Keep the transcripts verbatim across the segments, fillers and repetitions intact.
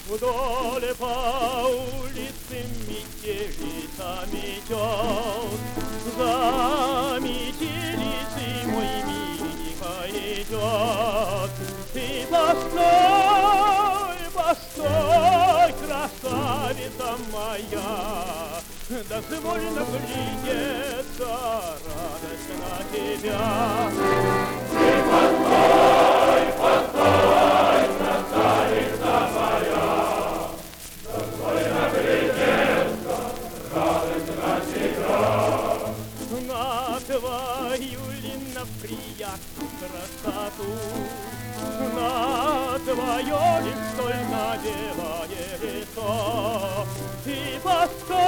Вдоль по улице метелица метет, за метелицей мой Миника идет. Ты постой, постой, красавица моя, дозволь наглядеться, радость на тебя. Ты постой, постой, красавица моя, дозволь наглядеться, радость на тебя. На твою ли на приятную красоту, на твое ли столь наделое лицо. Ты постой,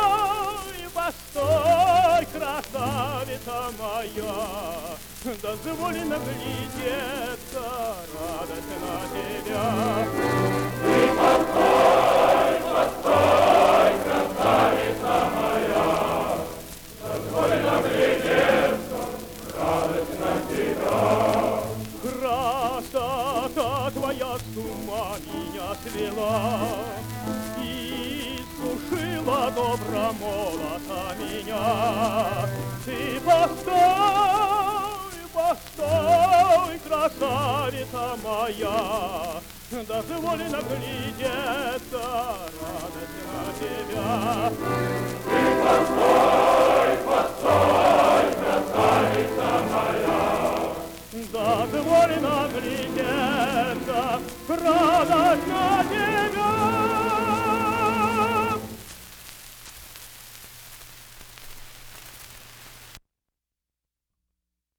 постой, красавица моя, дозволь наглядеться, радость на тебя. Ты постой, постой, красавица моя, дозволь наглядеться, радость на тебя. Красота твоя с ума меня свела и сушила добра молота меня. Ты постой, постой, красавица моя, дозволь наглядеться, радость на тебя. Ты постой, постой.